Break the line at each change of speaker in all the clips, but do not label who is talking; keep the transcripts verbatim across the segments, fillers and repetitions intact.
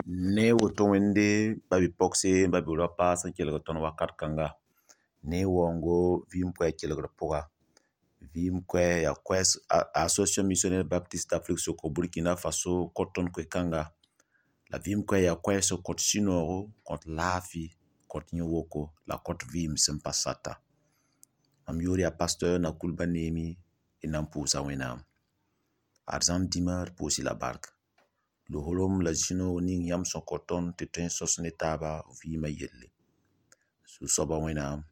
ne woto wende babi pokse babi rapa san kelga ton wakat kanga ne wongo vim kwe kelga poga vim kwe ya kwe Association Missionnaire Baptiste d'Afrique Soko Burkina Faso koton kwe kanga la vim kwe ya kwe so kot sinoro kot lafi kot nyowoko la kot vim sempasata am yori a pasteur na kulba nemi inam pusa wenam arzam dimar posi la barque lo holom la jino ning yam son koton te ten sos netaba vima yelle su soba wenam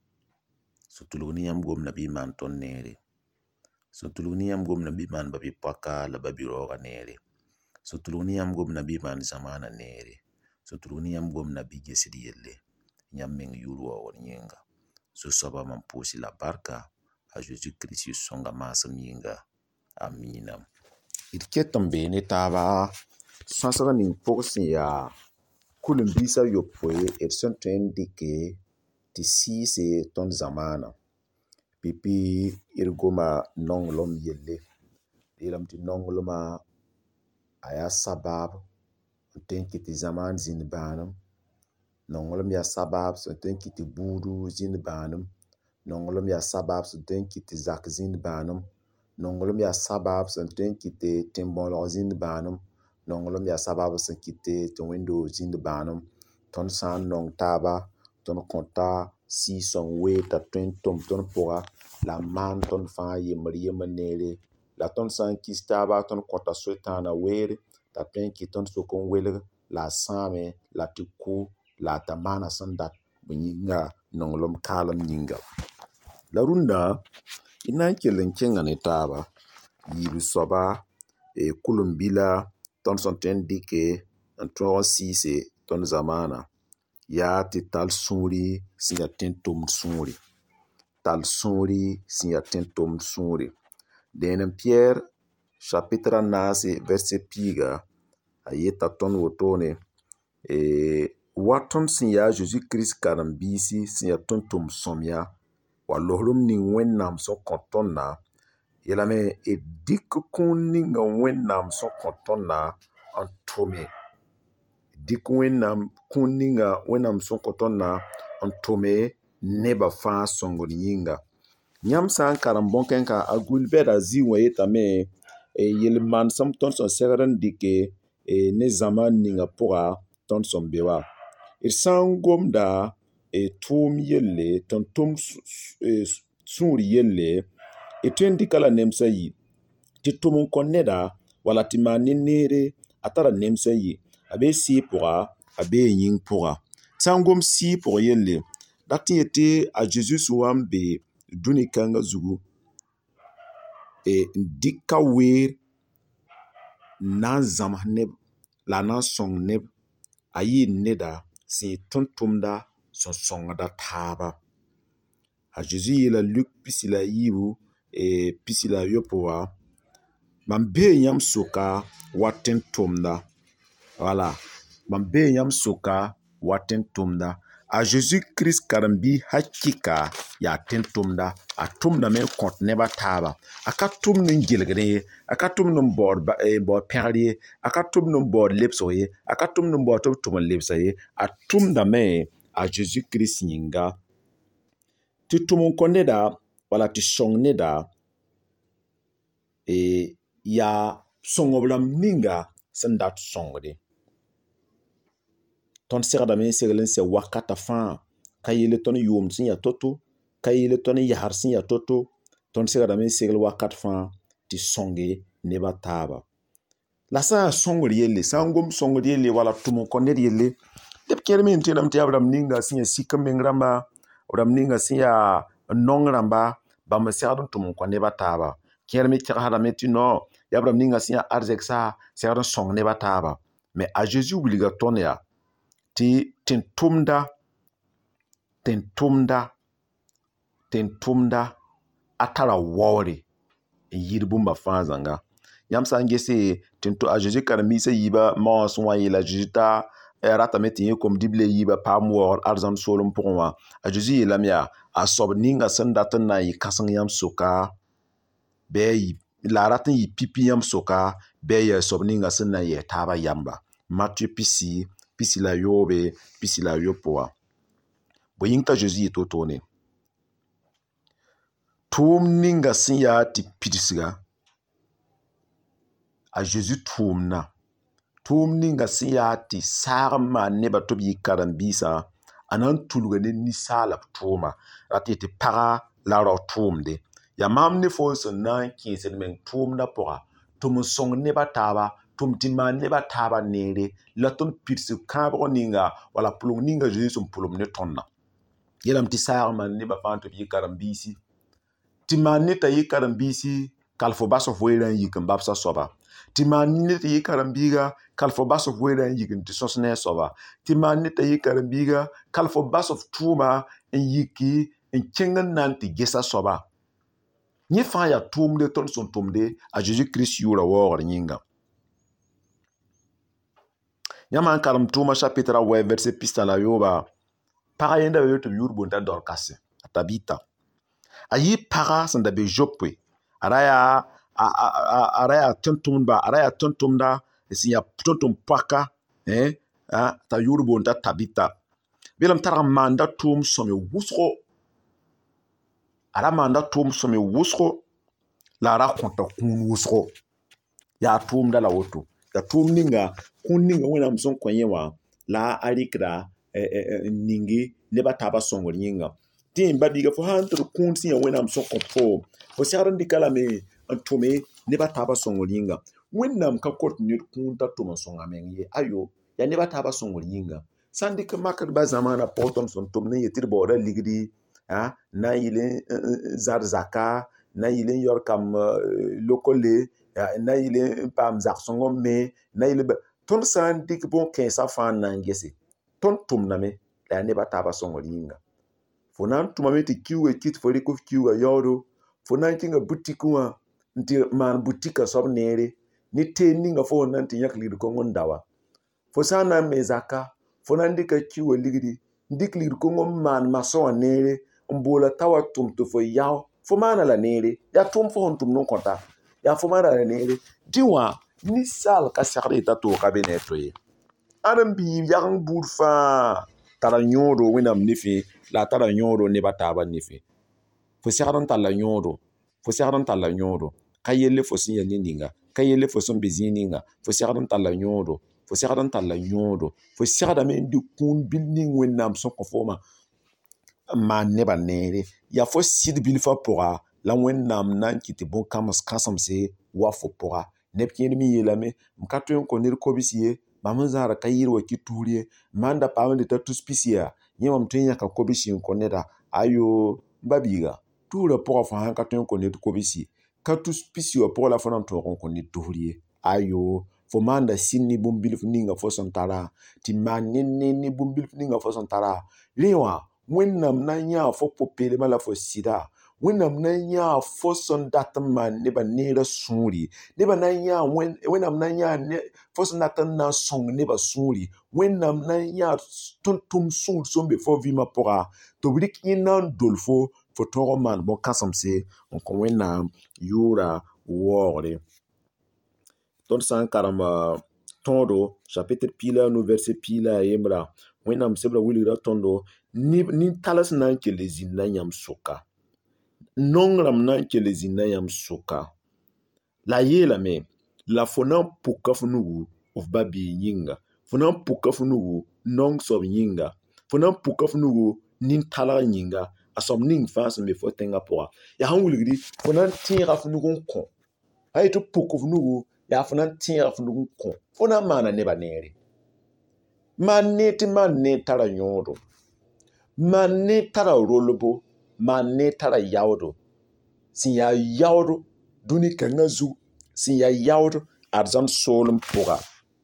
so tuluni yam gom na bi man ton nere so tuluni yam gom na bi man babi paka la babi roga nere so tuluni yam gom na bi man zamana nere so tuluni yam gom na bi gesidi yelle nyam meng yuru wa nyenga so soba man posi la barka a Jésus Christ songa masam yinga amina irketam be ne taba sansara nin pogsin ya kulun bisa yopoe et son ten dike ti sise ton zamana pipi irgoma nonglom yelle ilam ti nongloma aya sabab ten kiti zaman zin banam nonglom ya sabab so ten kiti budu zin banam nonglom ya sabab so ten kiti zak zin banam nonglom ya sabab so ten kiti timbolo zin banam nonglom ya sabab so kiti to window zin banam ton san nong taba ton konta si son we ta ton tom ton poa la man ton fa ye maria manere la ton san kistaba ton kota sotana were ta pen ki ton so kon wele la same la tuku la tamana sandat bunyinga nonglom kalam nyinga la runda ina kelen kenga ne taba yibi soba e kulumbila ton son ten dike en ton sise ton zamana ya ti tal suri siya tentum suri tal suri siya tentum suri denen Pierre chapitre nasi verset piga ayeta ton wotone e waton siya Jésus Christ karam bisi siya tentum somya wa lohlum ni wennam so kontonna yelame e dik kun ni nga wennam so kontonna antome dik wennam kun ni nga wennam so kontonna antome neba fa songo nyinga nyam san karam bonkenka agul beda zi wayeta me e yelman sam ton son segaran dike e ne zaman ninga poa ton son bewa ir sangom da e tum yelle ton tum e suri yelle e tendi kala nemsa yi ti tumun konneda wala ti maninere atara nemsa yi abe si poa abe yin poa sangom si pour yelle datin ete a Jesus wambe duni kanga zugu e dika wer na zam neb la na song neb ayi neda si tuntumda son songa taba a Jesus yela Luc pisila yibu e pisila yopoa man be yam soka waten tumda voilà man be yam soka waten tumda a Jésus Christ karambi hakika ya tentumda a tumda me kont neba taba aka tum nin gilgre aka tum nin bord ba e bord perri aka tum nin bord lepsoye aka tum nin bord tum lepsoye a tumda me a Jésus Christ yinga ti tumun konneda wala ti songneda e ya songoblam ninga sandat songde ton segda men seglen se wakata fa kayele ton yum sin ya toto kayele ton yahar sin ya toto ton segda men segel wakat fa ti songe neba taba la sa songor yelle sangom songor yelle wala tumun konner yelle dep kermen tinam ti abram ninga sin ya sikam mengramba abram ninga sin ya nongramba ba me segdon tumun konne ba taba kermi tirhada meti no yabram ninga sin ya arzeksa segdon song neba taba mais a Jésus wilga ton ya ti ten tumda ten tumda ten tumda atara wawre yirbu mafa zanga yam sangese ten to a Jésus karamisa yiba ma so wa yela jita rata meti kom dible yiba pam wor arzam solum pourwa a Jésus yelamia a sob ninga sandatan na yi kasang yam soka be yi la ratin yi pipi yam soka be ya sob ninga sanna ye taba yamba Matthieu pisi pisi la yobe pisi la yopoa bo yingta Jésus to tone tum ninga sin ya ti pidsiga a Jésus tum na tum ninga sin ya ti sarma ne ba to bi karambisa anan tulga ne ni sala tuma rati ti para la ro tumde ya mam ne fo so nan kinsen men tum na pora tum song ne ba taba tum ti man ne ba taba nere la ton pirsu kabro ninga wala pulung ninga Jésus sum pulum ne tonna yelam ti sarma ne ba fanto bi karambisi ti man ne ta yi karambisi kalfo baso voiran yikin babsa soba ti man ne ta yi karambiga kalfo baso voiran yikin ti sosne soba ti man ne ta yi karambiga kalfo baso tuma en yiki en kengan nan ti gesa soba ni fa ya tumde ton son tumde a Jésus Christ yura wor nyinga Yaman karam tuma chapitre ouais verset pista la yoba para yenda yoto yurbo nda dorkase Tabita ayi para sanda be Joppe araya araya tontum ba araya tontum da si ya tontum paka eh a ta yurbo nda Tabita bilam tara manda tum some wusro ara manda tum some wusro la ra konta kun wusro ya tum da la woto da tum ninga kun ninga wena mson kwenyewa la arikra eh, eh, ningi neba taba songo nyinga tin badiga fo hantu kun sin wena mson konfo fo saran dikala me antome neba taba songo nyinga wenam ka kot ni kun ta tuma songa mengi ayo ya neba taba songo nyinga sandi ka makar ba zamana potom son tum ne yetir bora ligdi ha na yile zar zaka na yile yor kam lokole na yile pam zak songo me na yile ton san dik bon kensa fan na ngesi ton tum na me la ne ba taba songo linga fonan tuma me ti kiwe kit fori ko kiwa yoro fonan kinga butikuwa nti man butika sob nere ni te ninga fo nan ti yakli ko ngondawa fo sana me zaka fonan dika kiwa ligidi ndikli ko ngom man maso nere mbola tawa tum to fo yaw fo mana la nere ya tum fo tum non konta ya fo mana la nere diwa ni sal ka sakri ta to ka beneto ye adam bi yang burfa tara nyodo winam nifi la tara nyodo ne bataba nifi fo sakran tala nyodo fo sakran tala nyodo kayele fo sin yani ninga kayele fo son bezininga fo sakran tala nyodo fo sakran tala nyodo fo sakra men di kun building winam son ko foma ma ne ba nere ya fo sid bil fa pora la winam nan kiti bon kamos kasam se wa fo pora nepkin mi yelame mkatwen ko nir ko bisiye mamazara kayir wa kituriye manda pawende ta tuspisia nyema mtenya ka ko bisi ko neda ayo babiga tura pora fa han katwen ko nir ko bisi ka tuspisi wa pora fa nan to ko nir turiye ayo fo manda sinni bumbil ninga fo santara ti manenne ni bumbil ninga fo santara lewa wennam na nya fo popele mala fo sida wennam na nya fo son datman ne ba nera suri ne ba na nya wennam na nya fo son datan na song ne ba suri wennam na nya tontum sun sombe fo vima pora to brik yinan dolfo fo toro man bon kasamse on ko wennam yura wore ton san karama tondo chapitre pila no verset pila yemra wennam sebra wulira tondo ni ni talas nan ke lezin na yam soka nongram nan ke lezin na yam soka la yela me la fonan puka funugu of babi yinga fonan puka funugu nong sob yinga fonan puka funugu nin tala yinga asom ning fas me fo tenga poa ya han wulgidi fonan tira funugu kon ay to puka funugu ya fonan tira funugu kon fonan mana ne ba nere man ne ti man ne tara nyodo man ne tara rolobo man ne tara yawdo sin ya yawdo duni kanga zu sin ya yawdo arzam solum poga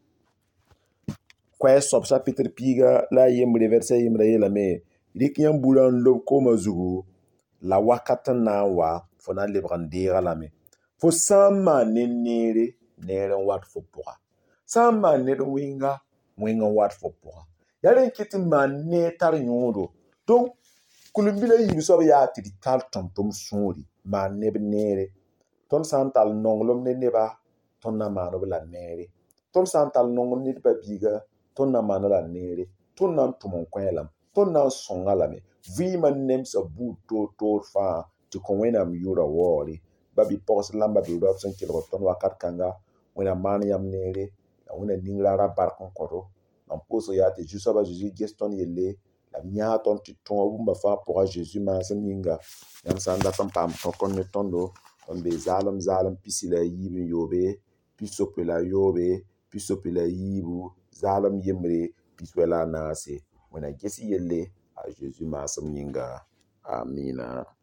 kwa sob chapitre piga la yemre verset yemre yela me rikiyan bulan lob ko mazugo la wakatan na wa fona lebrandira la me fo sama ne nere nere wat fo poga sama ne winga winga wat fo poga yaren kiti man ne tar nyodo donc kulumbila yi so ya ti tal tom tom suri ma ne nere ton santal nonglom ne neba ton na mano bla nere tõnd sã n tall nong ned pa biiga tõnd na n maan la neere tõnd na n tʋm n kõ lame tõnd na n sõnga lame vɩɩmã nemsa buud toor-toor fãa tɩ kõ wẽnnaam yʋʋra waoore ba-bi-pɔgs la n ba-bi-raop sẽn kelgd tõnd wakat kãnga wẽna maan yãmb neere la wẽna ningra ra bark n kõdo mam pʋʋsg yaa tɩ Zu-soabã Zeezi ges tõnd yelle la b yãa tõnd tɩ tõog bũmba fãa pʋga Zeezi maasem yĩnga yãmb sã n dat n paam tõkr ne tõndo tõnd bee zaalem zaalem pisi la a yiib n yoobe pi-sope la a yoobe pi-sope la a yiibu zaalem yembre pis-wɛ la a naase wẽna ges yelle a Zeezi maasem yĩnga. Amiina.